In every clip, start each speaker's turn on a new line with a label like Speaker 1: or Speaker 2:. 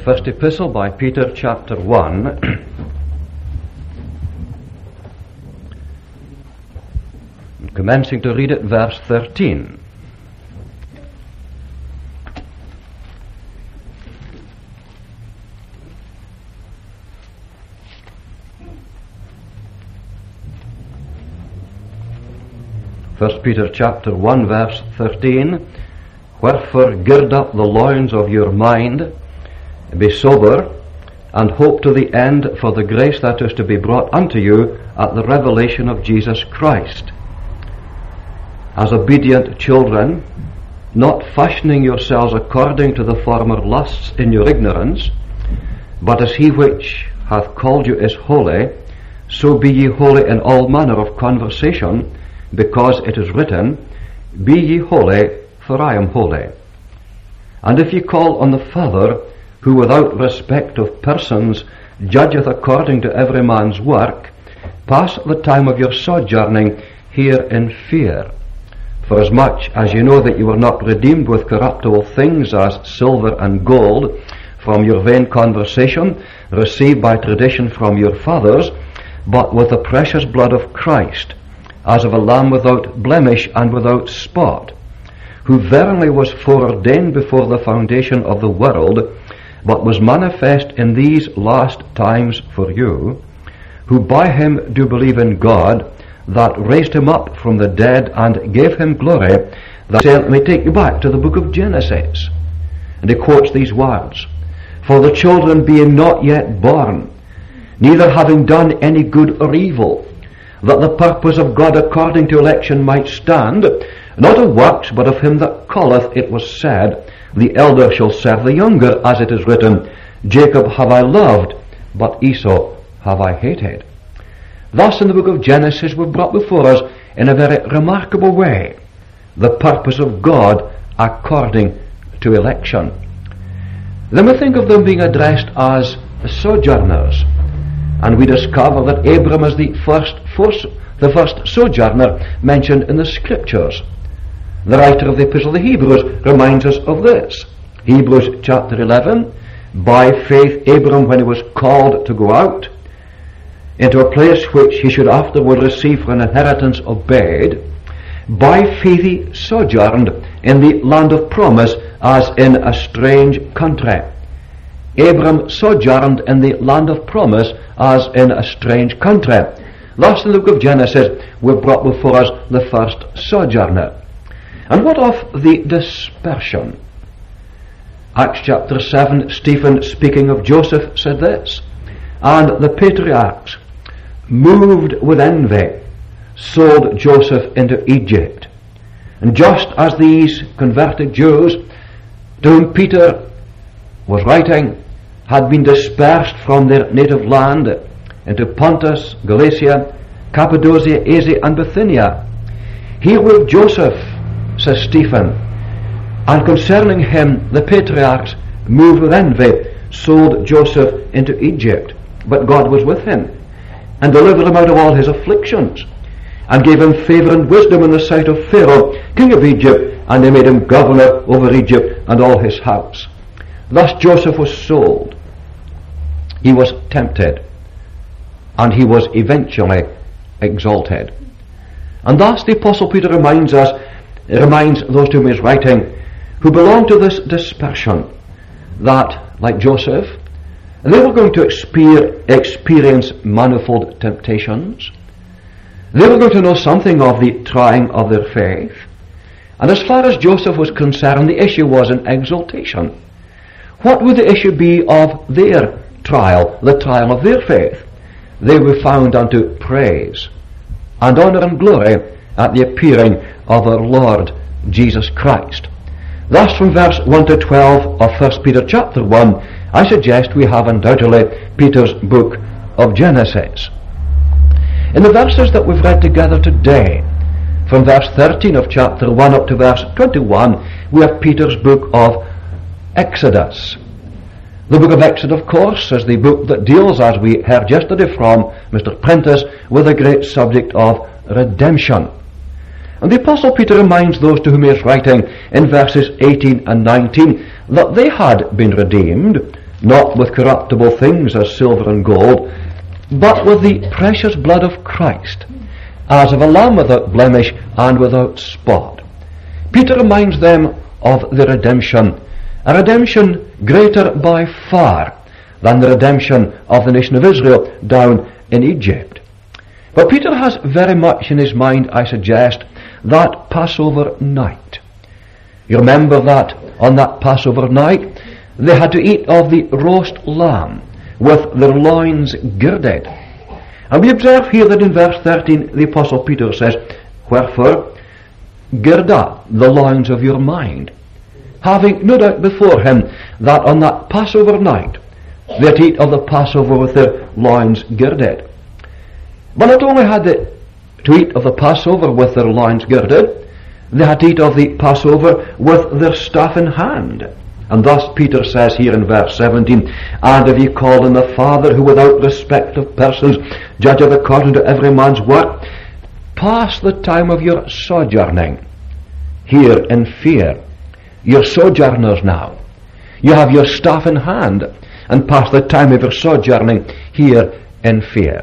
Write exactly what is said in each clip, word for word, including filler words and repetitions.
Speaker 1: First Epistle by Peter, chapter one. Commencing to read at verse thirteen. First Peter chapter one, verse thirteen. Wherefore gird up the loins of your mind, be sober, and hope to the end for the grace that is to be brought unto you at the revelation of Jesus Christ. As obedient children, not fashioning yourselves according to the former lusts in your ignorance, but as he which hath called you is holy, so be ye holy in all manner of conversation, because it is written, Be ye holy, for I am holy. And if ye call on the Father, who without respect of persons judgeth according to every man's work, pass the time of your sojourning here in fear. Forasmuch as ye know that you were not redeemed with corruptible things as silver and gold from your vain conversation received by tradition from your fathers, but with the precious blood of Christ, as of a lamb without blemish and without spot, who verily was foreordained before the foundation of the world, but was manifest in these last times for you, who by him do believe in God, that raised him up from the dead and gave him glory. That let me take you back to the book of Genesis. And he quotes these words, For the children being not yet born, neither having done any good or evil, that the purpose of God according to election might stand, not of works, but of him that calleth, it was said, The elder shall serve the younger, as it is written, Jacob have I loved, but Esau have I hated. Thus in the book of Genesis we've brought before us, in a very remarkable way, the purpose of God according to election. Then we think of them being addressed as sojourners, and we discover that Abram is the first, first, the first sojourner mentioned in the Scriptures. The writer of the Epistle of the Hebrews reminds us of this. Hebrews chapter eleven, By faith Abram, when he was called to go out into a place which he should afterward receive for an inheritance, obeyed. By faith he sojourned in the land of promise as in a strange country. Abram sojourned in the land of promise as in a strange country. Thus in the book of Genesis we're brought before us the first sojourner. And what of the dispersion? Acts chapter seven, Stephen, speaking of Joseph, said this, And the patriarchs, moved with envy, sold Joseph into Egypt. And just as these converted Jews, to whom Peter was writing, had been dispersed from their native land into Pontus, Galatia, Cappadocia, Asia, and Bithynia, here with Joseph, says Stephen, and concerning him the patriarchs, moved with envy, sold Joseph into Egypt. But God was with him, and delivered him out of all his afflictions, and gave him favour and wisdom in the sight of Pharaoh, king of Egypt, and they made him governor over Egypt and all his house. Thus Joseph was sold. He was tempted, and he was eventually exalted. And thus the Apostle Peter reminds us, reminds those to whom he is writing, who belong to this dispersion, that, like Joseph, they were going to experience manifold temptations. They were going to know something of the trying of their faith. And as far as Joseph was concerned, the issue was an exaltation. What would the issue be of their trial, the trial of their faith? They were found unto praise and honour and glory at the appearing of our Lord Jesus Christ. Thus from verse one to twelve of First Peter chapter one, I suggest we have undoubtedly Peter's book of Genesis. In the verses that we've read together today, from verse thirteen of chapter one up to verse twenty-one, we have Peter's book of Exodus. The book of Exodus, of course, is the book that deals, as we heard yesterday from Mister Prentice, with the great subject of redemption. And the Apostle Peter reminds those to whom he is writing in verses eighteen and nineteen that they had been redeemed, not with corruptible things as silver and gold, but with the precious blood of Christ, as of a lamb without blemish and without spot. Peter reminds them of the redemption, a redemption greater by far than the redemption of the nation of Israel down in Egypt. But Peter has very much in his mind, I suggest, that Passover night. You remember that on that Passover night they had to eat of the roast lamb with their loins girded. And we observe here that in verse thirteen the Apostle Peter says, "Wherefore, gird up the loins of your mind," having no doubt before him that on that Passover night they had to eat of the Passover with their loins girded. But not only had they to eat of the Passover with their loins girded, they had to eat of the Passover with their staff in hand. And thus Peter says here in verse seventeen, "And if ye call on the Father, who without respect of persons judgeth according to every man's work, pass the time of your sojourning here in fear." You're sojourners now. You have your staff in hand, and pass the time of your sojourning here in fear.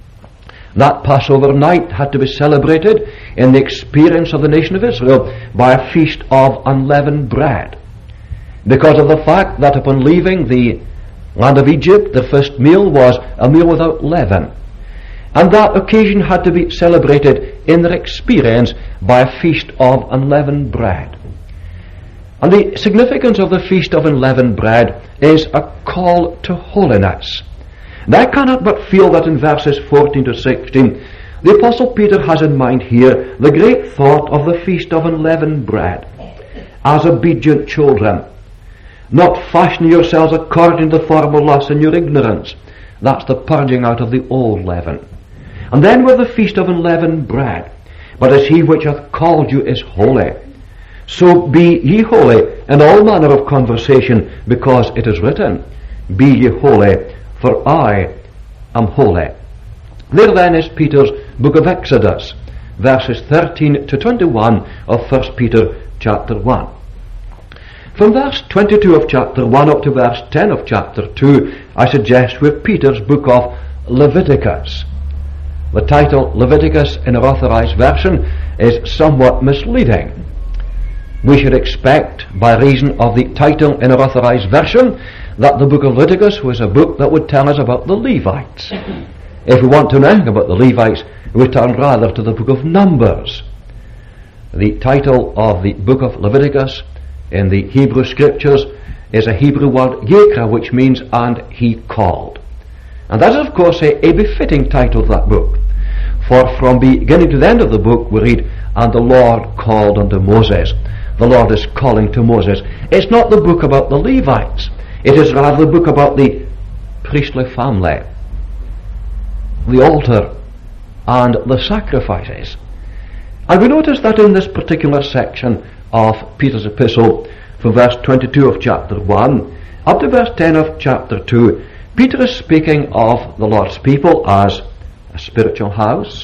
Speaker 1: That Passover night had to be celebrated in the experience of the nation of Israel by a feast of unleavened bread, because of the fact that upon leaving the land of Egypt, the first meal was a meal without leaven. And that occasion had to be celebrated in their experience by a feast of unleavened bread. And the significance of the feast of unleavened bread is a call to holiness. And I cannot but feel that in verses fourteen to sixteen, the Apostle Peter has in mind here the great thought of the feast of unleavened bread. As obedient children, not fashioning yourselves according to the former lusts in your ignorance. That's the purging out of the old leaven. And then with the feast of unleavened bread, but as he which hath called you is holy, so be ye holy in all manner of conversation, because it is written, "Be ye holy, for I am holy." There then is Peter's book of Exodus, verses thirteen to twenty-one of First Peter chapter one. From verse twenty-two of chapter one up to verse ten of chapter two, I suggest we're Peter's book of Leviticus. The title Leviticus in our Authorized Version is somewhat misleading. We should expect, by reason of the title in our Authorized Version, that the book of Leviticus was a book that would tell us about the Levites. If we want to know anything about the Levites, we turn rather to the book of Numbers. The title of the book of Leviticus in the Hebrew Scriptures is a Hebrew word Yekra, which means "and he called." And that is of course a, a befitting title of that book. For from beginning to the end of the book we read, "And the Lord called unto Moses." The Lord is calling to Moses. It's not the book about the Levites. It is rather the book about the priestly family, the altar, and the sacrifices. And we notice that in this particular section of Peter's epistle, from verse twenty-two of chapter one up to verse ten of chapter two, Peter is speaking of the Lord's people as a spiritual house,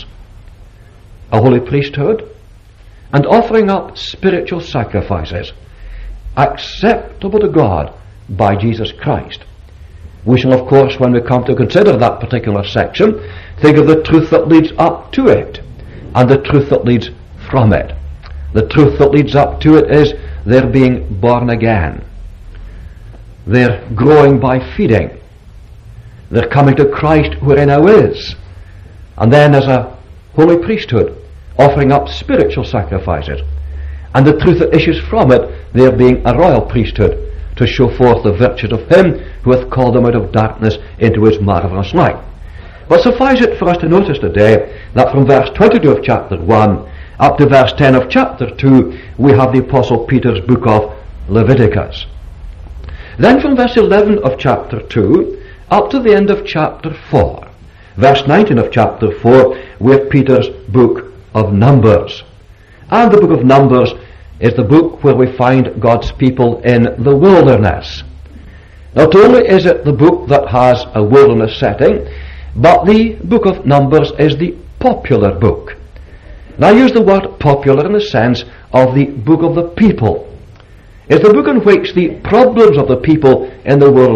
Speaker 1: a holy priesthood, and offering up spiritual sacrifices acceptable to God by Jesus Christ. We shall, of course, when we come to consider that particular section, think of the truth that leads up to it and the truth that leads from it. The truth that leads up to it is they're being born again. They're growing by feeding. They're coming to Christ where he now is. And then as a holy priesthood, offering up spiritual sacrifices. And the truth that issues from it, they're being a royal priesthood, to show forth the virtues of him who hath called them out of darkness into his marvellous light. But suffice it for us to notice today that from verse twenty-two of chapter one up to verse ten of chapter two, we have the Apostle Peter's book of Leviticus. Then from verse eleven of chapter two up to the end of chapter four, verse nineteen of chapter four, we have Peter's book of Numbers. And the book of Numbers is the book where we find God's people in the wilderness. Not only is it the book that has a wilderness setting, but the book of Numbers is the popular book. And I use the word popular in the sense of the book of the people. It's the book in which the problems of the people in the wilderness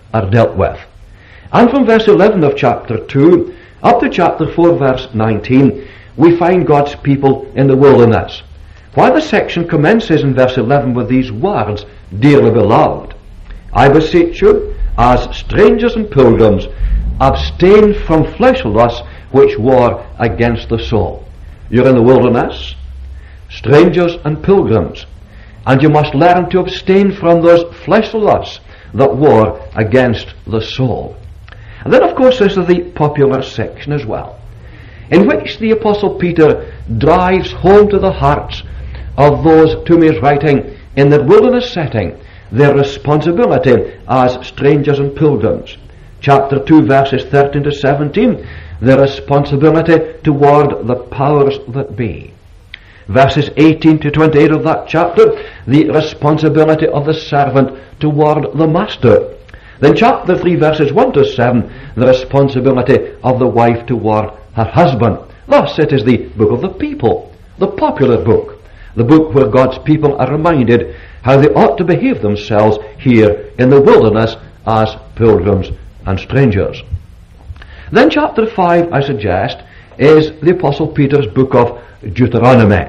Speaker 1: are dealt with. And from verse eleven of chapter two up to chapter four verse nineteen, we find God's people in the wilderness. While the section commences in verse eleven with these words, "Dearly beloved, I beseech you, as strangers and pilgrims, abstain from flesh lusts which war against the soul." You're in the wilderness, strangers and pilgrims, and you must learn to abstain from those flesh lusts that war against the soul. And then, of course, this is the popular section as well, in which the Apostle Peter drives home to the hearts of those to whom he is writing in the wilderness setting their responsibility as strangers and pilgrims. Chapter two, verses thirteen to seventeen, their responsibility toward the powers that be. Verses eighteen to twenty-eight of that chapter, the responsibility of the servant toward the master. Then chapter three, verses one to seven, the responsibility of the wife toward her husband. Thus it is the book of the people, the popular book, the book where God's people are reminded how they ought to behave themselves here in the wilderness as pilgrims and strangers. Then chapter five, I suggest, is the Apostle Peter's book of Deuteronomy.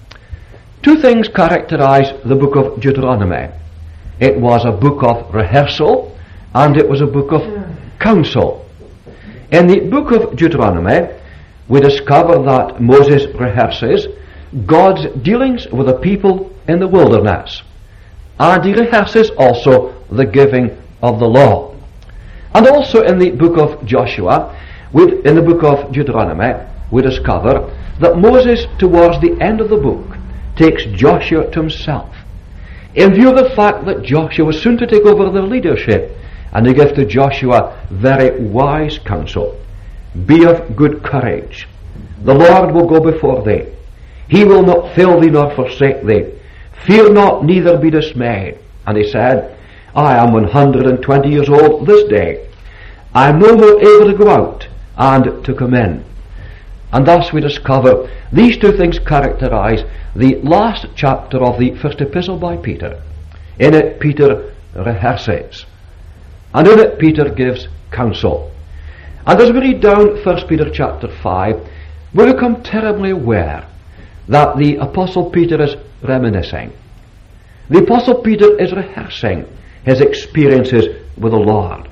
Speaker 1: Two things characterize the book of Deuteronomy. It was a book of rehearsal, and it was a book of counsel. In the book of Deuteronomy, we discover that Moses rehearses God's dealings with the people in the wilderness, and he rehearses also the giving of the law. And also in the book of Joshua, we, in the book of Deuteronomy, we discover that Moses, towards the end of the book, takes Joshua to himself, in view of the fact that Joshua was soon to take over the leadership, and he gives to Joshua very wise counsel. "Be of good courage. The Lord will go before thee. He will not fail thee nor forsake thee. Fear not, neither be dismayed." And he said, "I am one hundred and twenty years old this day. I am no more able to go out and to come in." And thus we discover these two things characterize the last chapter of the first epistle by Peter. In it, Peter rehearses, and in it, Peter gives counsel. And as we read down First Peter chapter five, we become terribly aware that the Apostle Peter is reminiscing. The Apostle Peter is rehearsing his experiences with the Lord.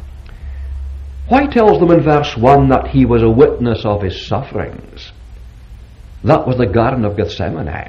Speaker 1: Why tells them in verse one that he was a witness of his sufferings? That was the Garden of Gethsemane.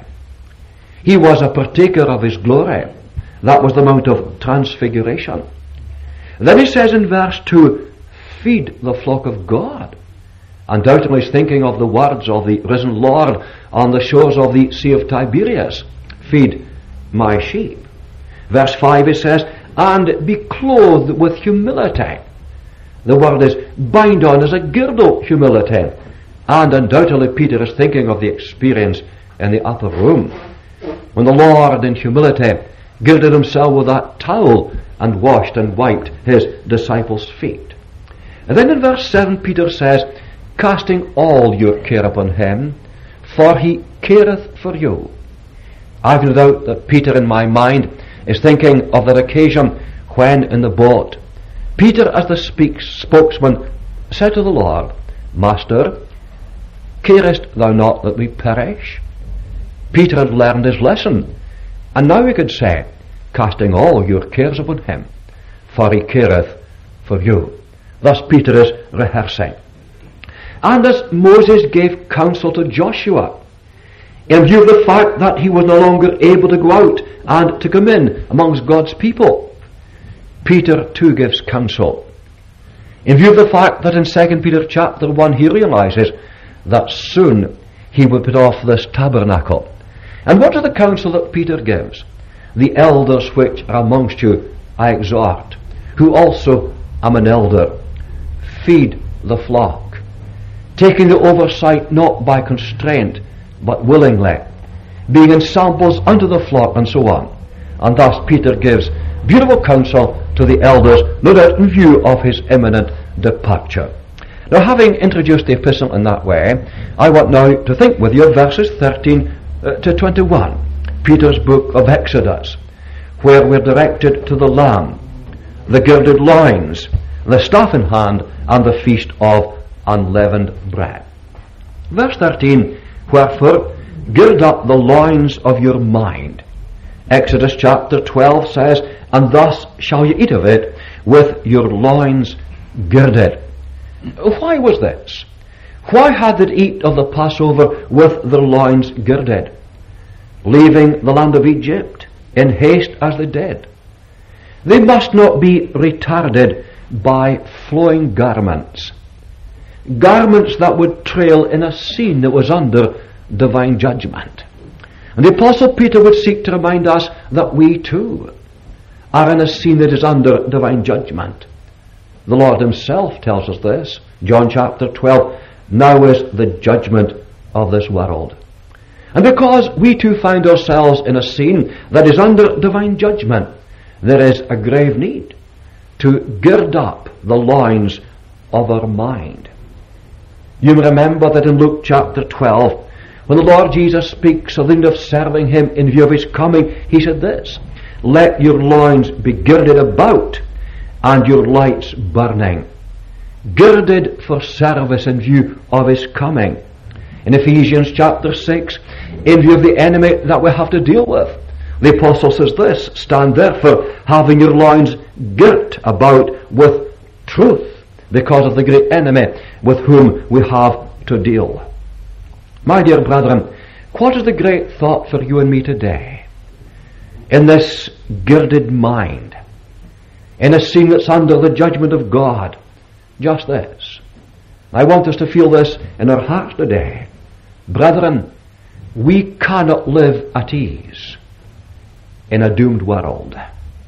Speaker 1: He was a partaker of his glory. That was the Mount of Transfiguration. Then he says in verse two, "Feed the flock of God." Undoubtedly he's thinking of the words of the risen Lord on the shores of the Sea of Tiberias. "Feed my sheep." Verse five, he says, "And be clothed with humility." The word is bind on as a girdle, humility. And undoubtedly Peter is thinking of the experience in the upper room, when the Lord in humility girded himself with that towel and washed and wiped his disciples' feet. And then in verse seven Peter says, "Casting all your care upon him, for he careth for you." I've no doubt that Peter in my mind is thinking of that occasion when in the boat Peter, as the speak, spokesman, said to the Lord, "Master, carest thou not that we perish?" Peter had learned his lesson, and now he could say, "Casting all your cares upon him, for he careth for you." Thus Peter is rehearsing. And as Moses gave counsel to Joshua, in view of the fact that he was no longer able to go out and to come in amongst God's people, Peter too gives counsel. In view of the fact that in Second Peter chapter one he realizes that soon he will put off this tabernacle. And what is the counsel that Peter gives? "The elders which are amongst you I exhort, who also am an elder. Feed the flock, taking the oversight not by constraint, but willingly, being ensamples unto the flock," and so on. And thus Peter gives beautiful counsel to the elders, no doubt in view of his imminent departure. Now, having introduced the epistle in that way, I want now to think with you of verses thirteen uh, to twenty-one, Peter's book of Exodus, where we're directed to the Lamb, the girded loins, the staff in hand, and the feast of unleavened bread. Verse thirteen, wherefore gird up the loins of your mind. Exodus chapter twelve says, and thus shall you eat of it with your loins girded. Why was this? Why had they to eat of the Passover with their loins girded, leaving the land of Egypt in haste as they did? They must not be retarded by flowing garments, garments that would trail in a scene that was under divine judgment. And the Apostle Peter would seek to remind us that we too are in a scene that is under divine judgment. The Lord himself tells us this, John chapter twelve, now is the judgment of this world. And because we too find ourselves in a scene that is under divine judgment, there is a grave need to gird up the loins of our mind. You remember that in Luke chapter twelve, when the Lord Jesus speaks of the need of serving him in view of his coming, he said this, let your loins be girded about and your lights burning. Girded for service in view of his coming. In Ephesians chapter six, in view of the enemy that we have to deal with, the apostle says this, stand therefore having your loins girt about with truth, because of the great enemy with whom we have to deal. My dear brethren, what is the great thought for you and me today? In this girded mind, in a scene that's under the judgment of God, just this. I want us to feel this in our hearts today. Brethren, we cannot live at ease in a doomed world.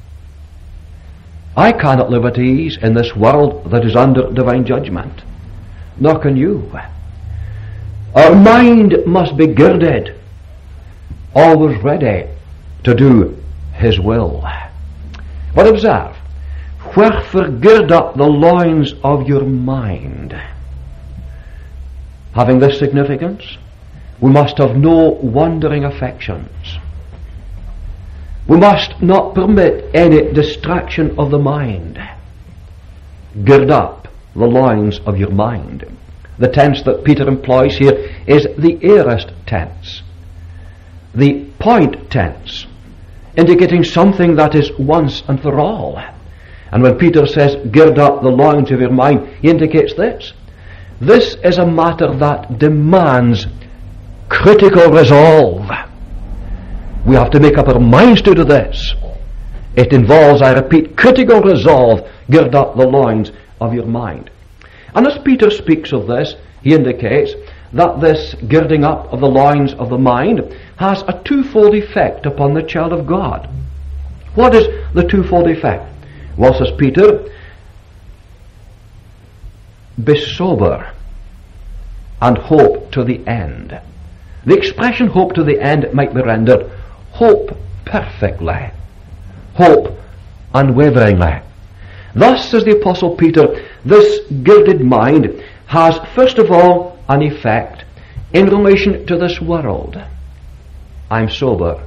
Speaker 1: I cannot live at ease in this world that is under divine judgment. Nor can you. Our mind must be girded, always ready to do his will. But observe, wherefore gird up the loins of your mind. Having this significance, we must have no wandering affections. We must not permit any distraction of the mind. Gird up the loins of your mind. The tense that Peter employs here is the aorist tense, the point tense, indicating something that is once and for all. And when Peter says, gird up the loins of your mind, he indicates this. This is a matter that demands critical resolve. We have to make up our minds to do this. It involves, I repeat, critical resolve. Gird up the loins of your mind. And as Peter speaks of this, he indicates that this girding up of the loins of the mind has a twofold effect upon the child of God. What is the twofold effect? Well, says Peter, be sober and hope to the end. The expression hope to the end might be rendered hope perfectly, hope unwaveringly. Thus, says the Apostle Peter, this girded mind has first of all an effect in relation to this world. I'm sober.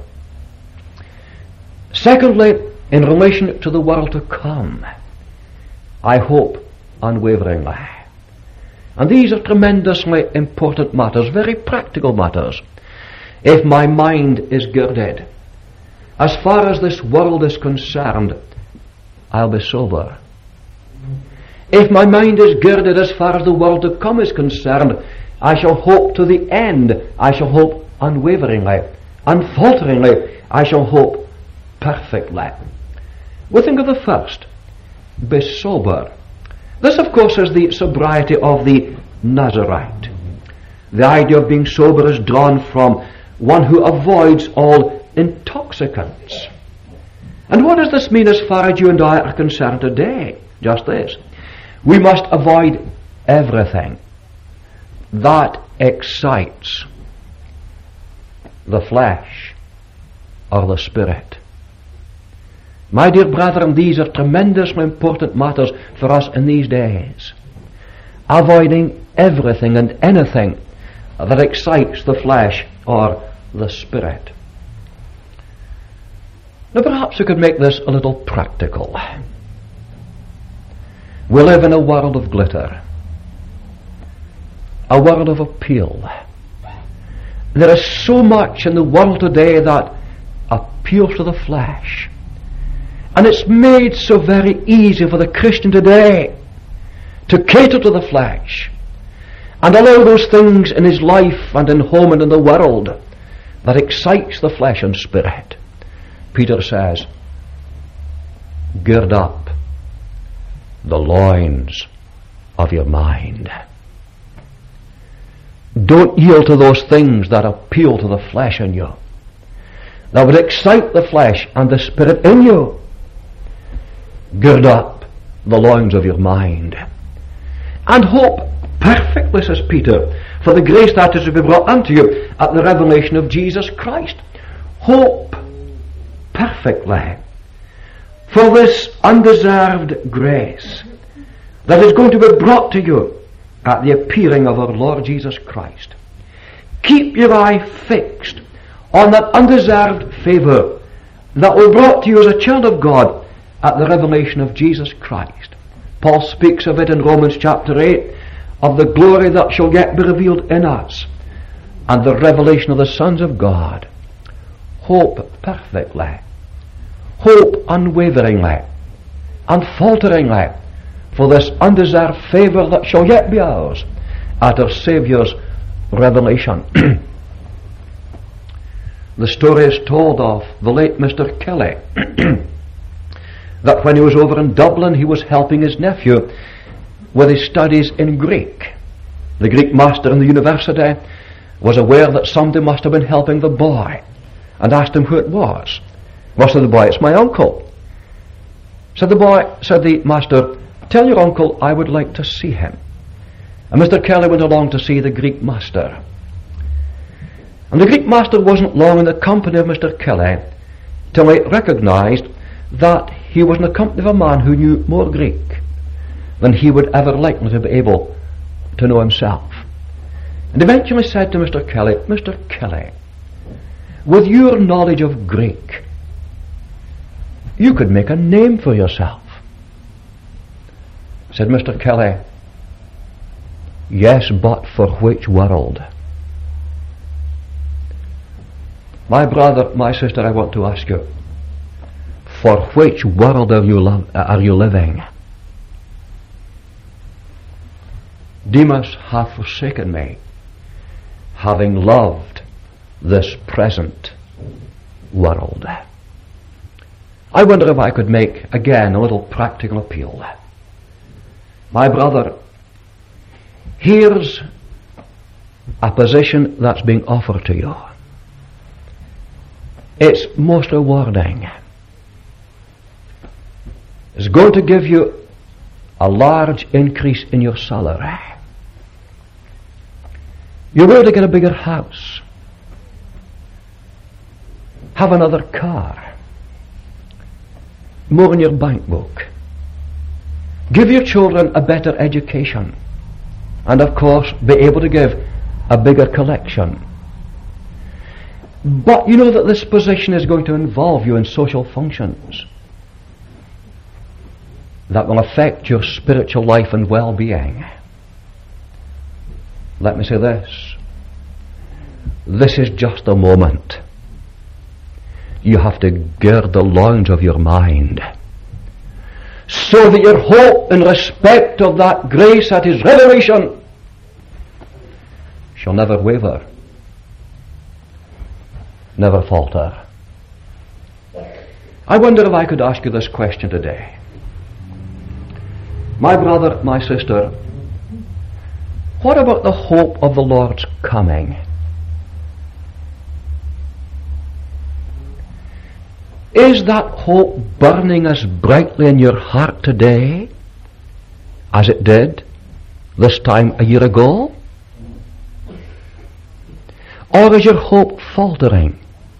Speaker 1: Secondly, in relation to the world to come, I hope unwaveringly. And these are tremendously important matters, very practical matters. If my mind is girded, as far as this world is concerned, I'll be sober. If my mind is girded as far as the world to come is concerned, I shall hope to the end. I shall hope unwaveringly, unfalteringly. I shall hope perfectly. We think of the first, be sober. This, of course, is the sobriety of the Nazarite. The idea of being sober is drawn from one who avoids all intoxicants. And what does this mean as far as you and I are concerned today? Just this. We must avoid everything that excites the flesh or the spirit. My dear brethren, these are tremendously important matters for us in these days. Avoiding everything and anything that excites the flesh or the spirit. Now perhaps we could make this a little practical. We live in a world of glitter, a world of appeal. There is so much in the world today that appeals to the flesh. And it's made so very easy for the Christian today to cater to the flesh and allow those things in his life and in home and in the world that excites the flesh and spirit. Peter says, gird up the loins of your mind. Don't yield to those things that appeal to the flesh in you, that would excite the flesh and the spirit in you. Gird up the loins of your mind. And hope perfectly, says Peter, for the grace that is to be brought unto you at the revelation of Jesus Christ. Hope perfectly for this undeserved grace that is going to be brought to you at the appearing of our Lord Jesus Christ. Keep your eye fixed on that undeserved favour that will be brought to you as a child of God at the revelation of Jesus Christ. Paul speaks of it in Romans chapter eight, of the glory that shall yet be revealed in us, and the revelation of the sons of God. Hope perfectly, hope unwaveringly, unfalteringly, for this undeserved favour that shall yet be ours at our Saviour's revelation. The story is told of the late Mister Kelly, that when he was over in Dublin, he was helping his nephew with his studies in Greek. The Greek master in the university was aware that somebody must have been helping the boy and asked him who it was. Well, said the boy, it's my uncle. Said the boy, said the master, tell your uncle I would like to see him. And Mister Kelly went along to see the Greek master. And the Greek master wasn't long in the company of Mister Kelly till he recognised that he was in the company of a man who knew more Greek than he would ever likely to be able to know himself. And eventually said to Mister Kelly, Mister Kelly, with your knowledge of Greek, you could make a name for yourself. Said Mister Kelly, yes, but for which world? My brother, my sister, I want to ask you, for which world are you, lo- are you living? Demas hath forsaken me, having loved this present world. I wonder if I could make, again, a little practical appeal. My brother, here's a position that's being offered to you. It's most rewarding. It's going to give you a large increase in your salary. You're going to get a bigger house, have another car, more in your bank book, give your children a better education, and of course be able to give a bigger collection. But you know that this position is going to involve you in social functions that will affect your spiritual life and well-being. Let me say this. This is just a moment. You have to gird the loins of your mind so that your hope in respect of that grace at His revelation shall never waver, never falter. I wonder if I could ask you this question today. My brother, my sister, what about the hope of the Lord's coming? Is that hope burning as brightly in your heart today as it did this time a year ago? Or is your hope faltering?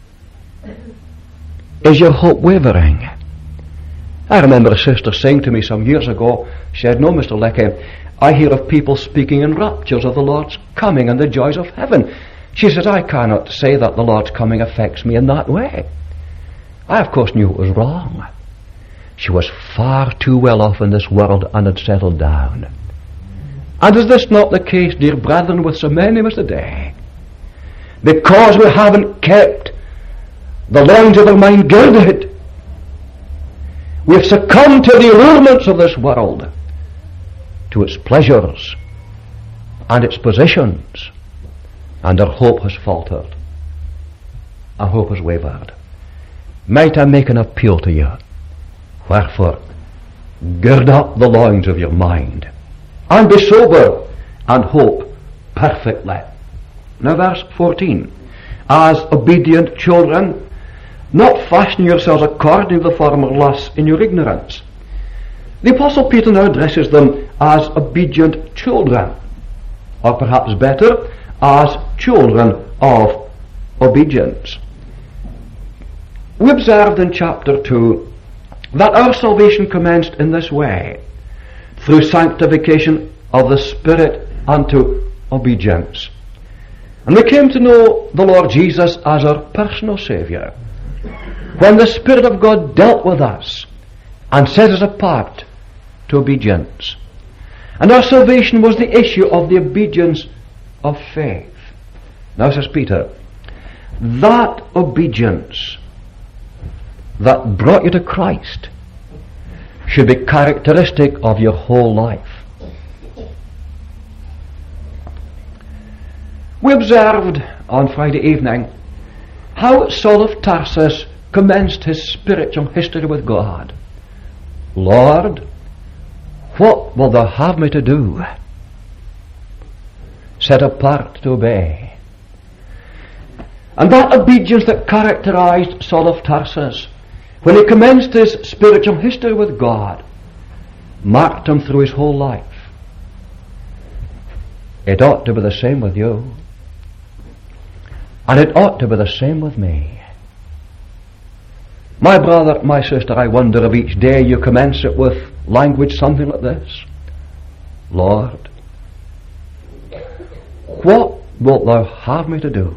Speaker 1: Is your hope wavering? I remember a sister saying to me some years ago, she said, no, Mister Leckie, I hear of people speaking in raptures of the Lord's coming and the joys of heaven. She says, I cannot say that the Lord's coming affects me in that way. I, of course, knew it was wrong. she was far too well off in this world and had settled down. And is this not the case, dear brethren, with so many of us today? Because we haven't kept the loins of our mind girded, we've succumbed to the allurements of this world, to its pleasures and its positions, and our hope has faltered. Our hope has wavered. Might I make an appeal to you? Wherefore, gird up the loins of your mind, and be sober, and hope perfectly. Now verse fourteen. As obedient children, not fashioning yourselves according to the former lusts in your ignorance. The Apostle Peter now addresses them as obedient children, or perhaps better, as children of obedience. We observed in chapter two that our salvation commenced in this way, through sanctification of the Spirit unto obedience. And we came to know the Lord Jesus as our personal Saviour, when the Spirit of God dealt with us and set us apart to obedience. And our salvation was the issue of the obedience of faith. Now, says Peter, that obedience that brought you to Christ should be characteristic of your whole life. We observed on Friday evening how Saul of Tarsus commenced his spiritual history with God. Lord, what will thou have me to do? Set apart to obey. And that obedience that characterized Saul of Tarsus, when he commenced his spiritual history with God, marked him through his whole life. It ought to be the same with you. And it ought to be the same with me. My brother, my sister, I wonder if each day you commence it with language something like this. Lord, what wilt thou have me to do?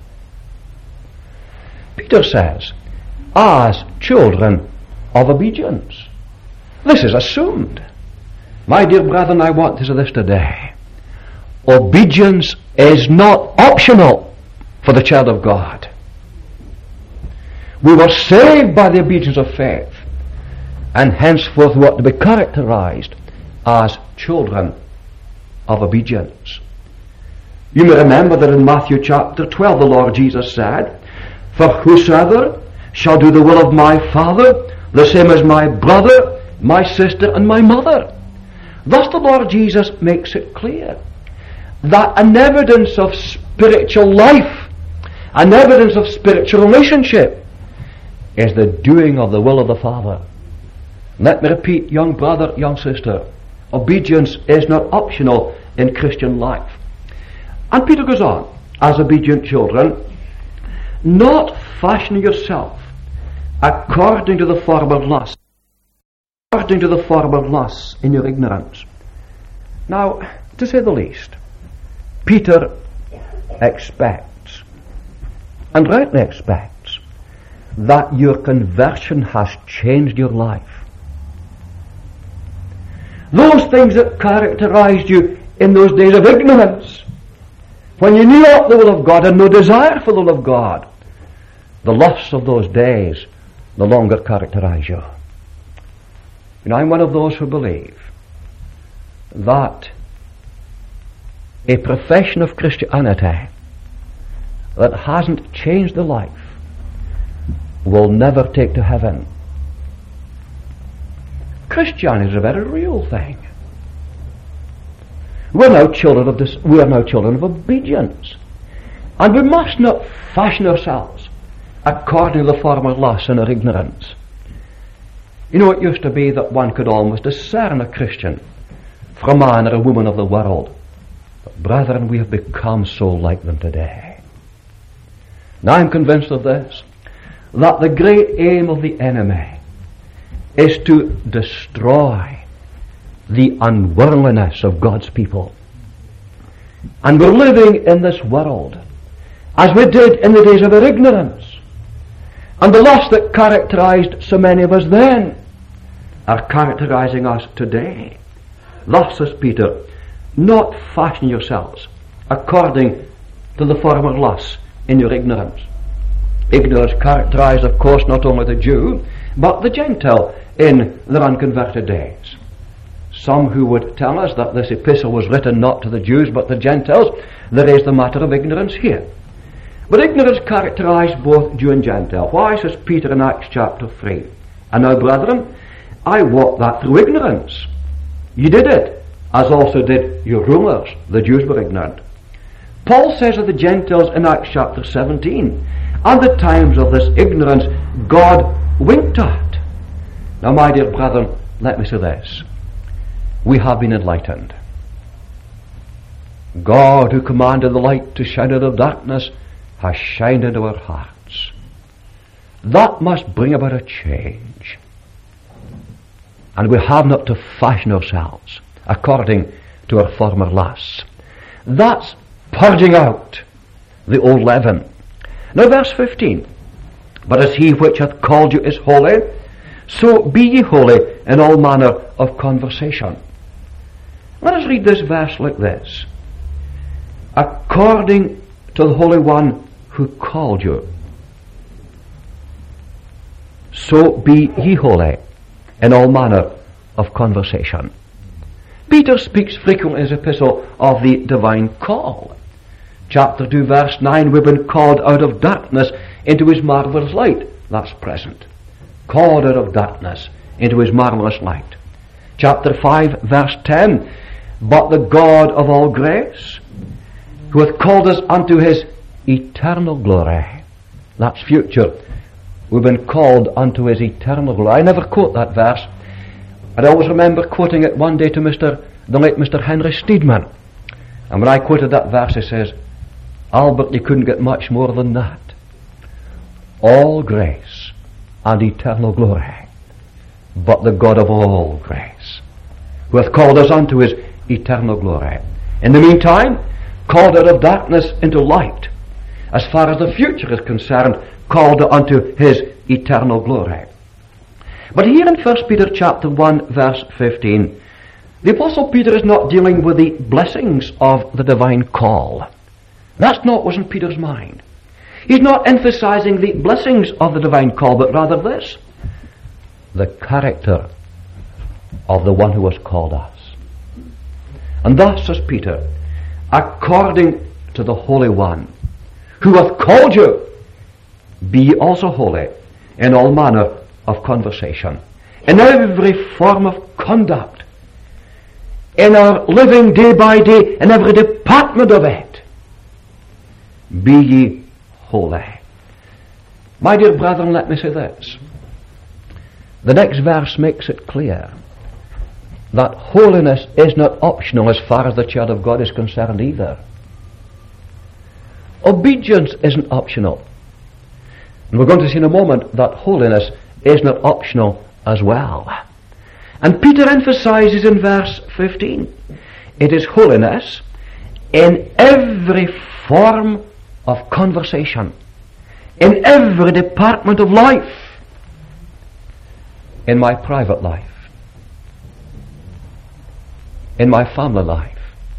Speaker 1: Peter says, as children of obedience. This is assumed. My dear brethren, I want to say this today. Obedience is not optional for the child of God. We were saved by the obedience of faith, and henceforth we ought to be characterized as children of obedience. You may remember that in Matthew chapter twelve the Lord Jesus said, for whosoever shall do the will of my Father, the same as my brother, my sister, and my mother. Thus the Lord Jesus makes it clear that an evidence of spiritual life, an evidence of spiritual relationship, is the doing of the will of the Father. Let me repeat, young brother, young sister, obedience is not optional in Christian life. And Peter goes on, as obedient children, not fashioning yourself according to the former lusts, according to the former lusts in your ignorance. Now, to say the least, Peter expects, and rightly expects, that your conversion has changed your life. Those things that characterized you in those days of ignorance, when you knew not the will of God and no desire for the will of God, the lusts of those days no longer characterize you. You know, I'm one of those who believe that a profession of Christianity that hasn't changed the life will never take to heaven. Christianity is a very real thing. We're now children of this. We are now children of obedience, and we must not fashion ourselves according to the former lusts and our ignorance. You know, it used to be that one could almost discern a Christian from a man or a woman of the world. But brethren, we have become so like them today. Now I'm convinced of this, that the great aim of the enemy is to destroy the unworldliness of God's people. And we're living in this world as we did in the days of our ignorance. And the lust that characterized so many of us then are characterizing us today. Thus, says Peter, not fashion yourselves according to the former lusts in your ignorance. Ignorance characterized, of course, not only the Jew, but the Gentile in their unconverted days. Some who would tell us that this epistle was written not to the Jews but the Gentiles, there is the matter of ignorance here. But ignorance characterized both Jew and Gentile. Why, says Peter in Acts chapter three? And now, brethren, I walked that through ignorance. You did it, as also did your rulers. The Jews were ignorant. Paul says of the Gentiles in Acts chapter seventeen, and the times of this ignorance God winked at. Now, my dear brethren, let me say this. We have been enlightened. God, who commanded the light to shine out of darkness, has shined into our hearts. That must bring about a change. And we have not to fashion ourselves according to our former lusts. That's purging out the old leaven. Now, verse fifteen. But as he which hath called you is holy, so be ye holy in all manner of conversation. Let us read this verse like this. According to the Holy One who called you, so be ye holy in all manner of conversation. Peter speaks frequently in his epistle of the divine call. Chapter two, verse nine, we've been called out of darkness into his marvelous light. That's present. Called out of darkness into his marvelous light. Chapter five, verse ten, but the God of all grace, who hath called us unto his eternal glory. That's future. We've been called unto his eternal glory. I never quote that verse. I always remember quoting it one day to Mister the late Mister Henry Steedman. And when I quoted that verse, he says, Albert, you couldn't get much more than that. All grace and eternal glory, but the God of all grace, who hath called us unto his eternal glory. In the meantime, called out of darkness into light, as far as the future is concerned, called unto his eternal glory. But here in First Peter chapter one, verse fifteen, the Apostle Peter is not dealing with the blessings of the divine call. That's not what's in Peter's mind. He's not emphasizing the blessings of the divine call, but rather this, the character of the one who has called us. And thus, says Peter, according to the Holy One, who hath called you, be ye also holy in all manner of conversation, in every form of conduct, in our living day by day, in every department of it, be ye holy. My dear brethren, let me say this. The next verse makes it clear that holiness is not optional as far as the child of God is concerned either. Obedience isn't optional. And we're going to see in a moment that holiness is not optional as well. And Peter emphasizes in verse fifteen, it is holiness in every form of conversation, in every department of life, in my private life, in my family life,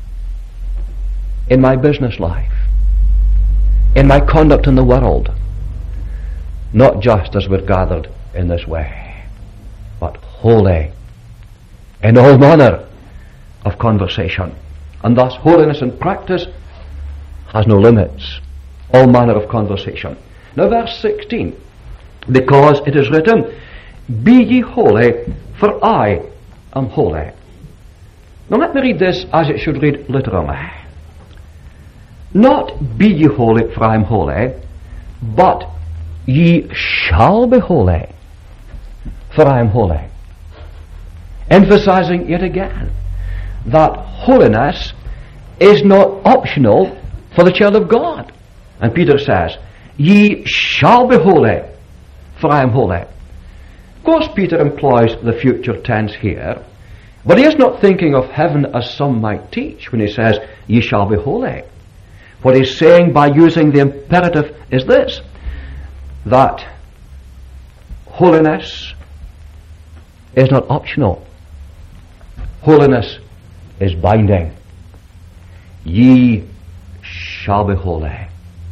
Speaker 1: in my business life, in my conduct in the world, not just as we're gathered in this way, but holy in all manner of conversation. And thus holiness in practice has no limits. All manner of conversation. Now verse sixteen, because it is written, be ye holy, for I am holy. Now let me read this as it should read literally. Not be ye holy, for I am holy, but ye shall be holy, for I am holy. Emphasizing yet again that holiness is not optional for the child of God. And Peter says, ye shall be holy, for I am holy. Of course, Peter employs the future tense here, but he is not thinking of heaven as some might teach when he says, ye shall be holy. What he's saying by using the imperative is this, that holiness is not optional. Holiness is binding. Ye shall be holy.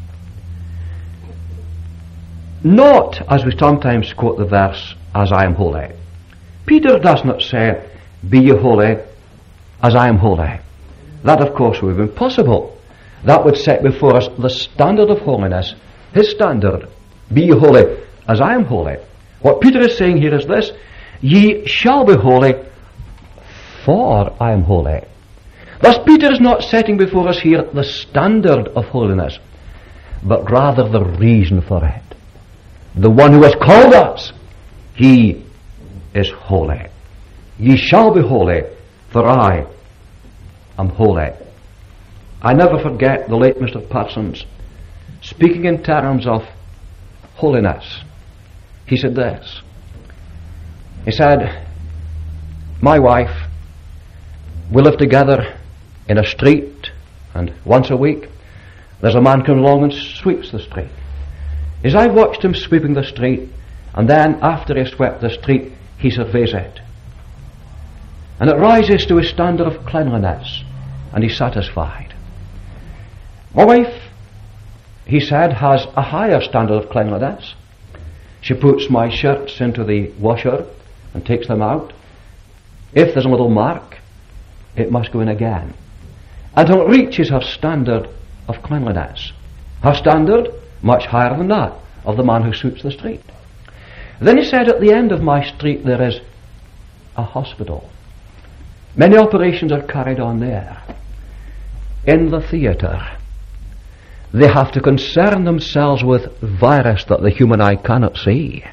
Speaker 1: Not, as we sometimes quote the verse, as I am holy. Peter does not say, be ye holy as I am holy. That, of course, would be impossible. That would set before us the standard of holiness, his standard. Be ye holy as I am holy. What Peter is saying here is this: ye shall be holy, for I am holy. Thus Peter is not setting before us here the standard of holiness, but rather the reason for it. The one who has called us, he is holy. Ye shall be holy, for I am holy. I never forget the late Mister Parsons speaking in terms of holiness. He said this. He said, my wife, we live together in a street, and once a week there's a man comes along and sweeps the street. As I watched him sweeping the street, and then after he swept the street, he surveys it. And it rises to his standard of cleanliness, and he's satisfied. My wife, he said, has a higher standard of cleanliness. She puts my shirts into the washer and takes them out. If there's a little mark, it must go in again, until it reaches her standard of cleanliness. Her standard, much higher than that of the man who sweeps the street. Then he said, at the end of my street there is a hospital. Many operations are carried on there. In the theatre, they have to concern themselves with virus that the human eye cannot see.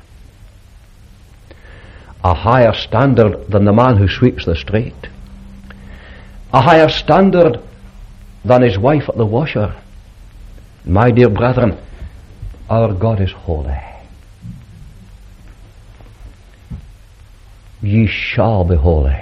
Speaker 1: A higher standard than the man who sweeps the street. A higher standard than his wife at the washer. My dear brethren, our God is holy. Ye shall be holy,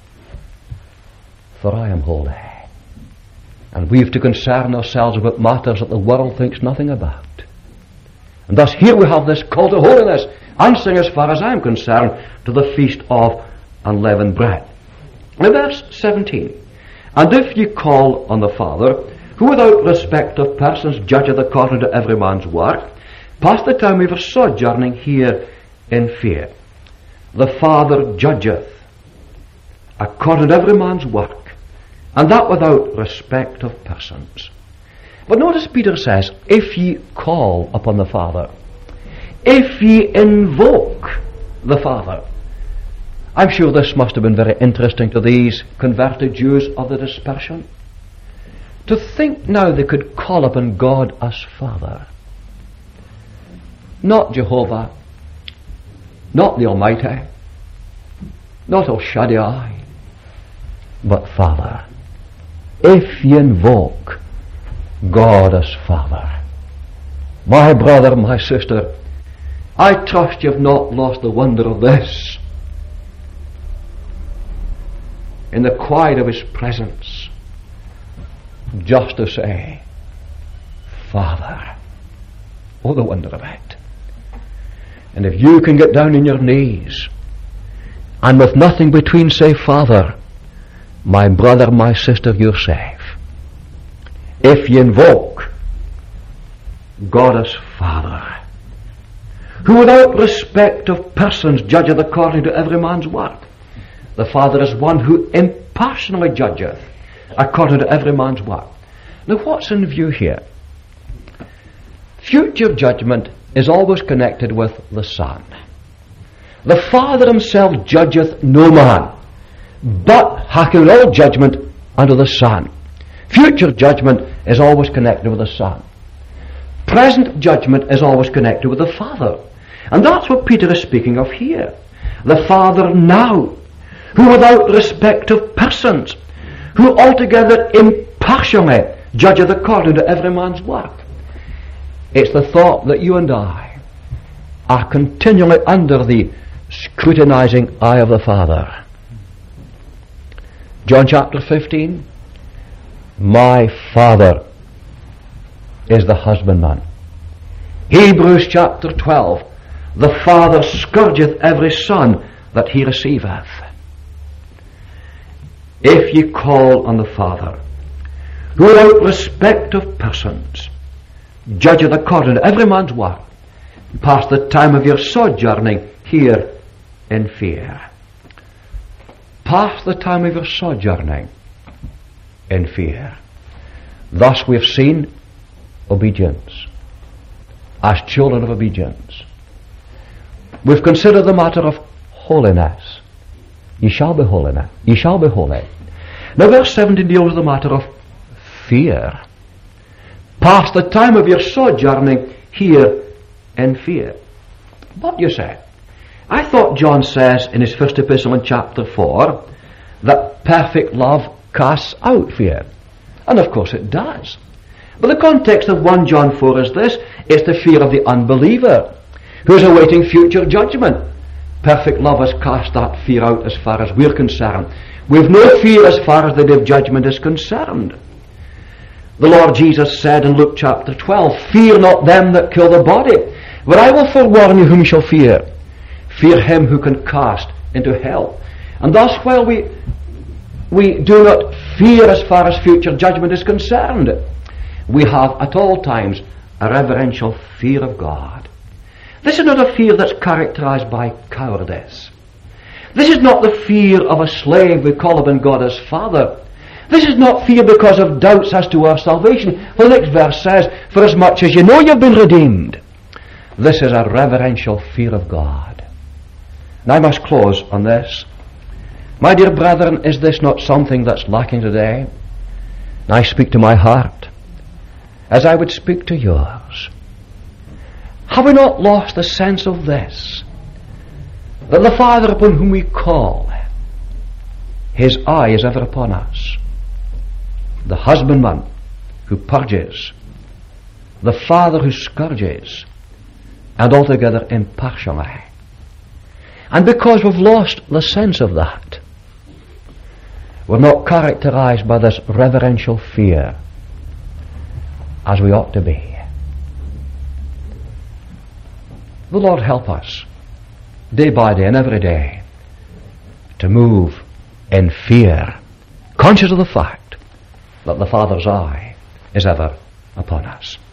Speaker 1: for I am holy. And we have to concern ourselves about matters that the world thinks nothing about. And thus here we have this call to holiness, answering, as far as I am concerned, to the feast of unleavened bread. Now verse seventeen. And if ye call on the Father, who without respect of persons judgeth according to every man's work, pass the time we were sojourning here in fear. The Father judgeth according to every man's work, and that without respect of persons. But notice Peter says, if ye call upon the Father, if ye invoke the Father. I'm sure this must have been very interesting to these converted Jews of the dispersion. To think now they could call upon God as Father. Not Jehovah, not the Almighty, not El Shaddai, but Father. If ye invoke God as Father. My brother, my sister, I trust you've not lost the wonder of this. In the quiet of His presence, just to say, Father. Oh, the wonder of it. And if you can get down on your knees and with nothing between say, Father, my brother, my sister, you're safe. If you invoke God as Father, who without respect of persons judgeth according to every man's work. The Father is one who impartially judgeth according to every man's work. Now what's in view here? Future judgment is always connected with the Son. The Father himself judgeth no man, but hacketh all judgment unto the Son. Future judgment is always connected with the Son. Present judgment is always connected with the Father. And that's what Peter is speaking of here. The Father now, who without respect of persons, who altogether impartially judgeth according to every man's work. It's the thought that you and I are continually under the scrutinizing eye of the Father. John chapter fifteen, my Father is the husbandman. Hebrews chapter twelve, the Father scourgeth every son that he receiveth. If ye call on the Father, who without respect of persons judgeth according to every man's work, pass the time of your sojourning here in fear. Pass the time of your sojourning in fear. Thus we have seen obedience as children of obedience. We've considered the matter of holiness. Ye shall be holy now. Ye shall be holy. Now verse seventeen deals with the matter of fear. Pass the time of your sojourning here in fear. What you say? I thought John says in his first epistle in chapter four that perfect love casts out fear. And of course it does. But the context of First John four is this: it's the fear of the unbeliever who is awaiting future judgment. Perfect love has cast that fear out as far as we're concerned. We have no fear as far as the day of judgment is concerned. The Lord Jesus said in Luke chapter twelve, fear not them that kill the body, but I will forewarn you whom you shall fear. Fear him who can cast into hell. And thus while we we do not fear as far as future judgment is concerned, we have at all times a reverential fear of God. This is not a fear that's characterized by cowardice. This is not the fear of a slave we call upon God as Father. This is not fear because of doubts as to our salvation. For the next verse says, for as much as you know you've been redeemed. This is a reverential fear of God. Now I must close on this. My dear brethren, is this not something that's lacking today? And I speak to my heart as I would speak to yours. Have we not lost the sense of this? That the Father upon whom we call, his eye is ever upon us. The husbandman who purges, the Father who scourges, and altogether impartially. And because we've lost the sense of that, we're not characterized by this reverential fear as we ought to be. The Lord help us, day by day and every day, to move in fear, conscious of the fact that the Father's eye is ever upon us.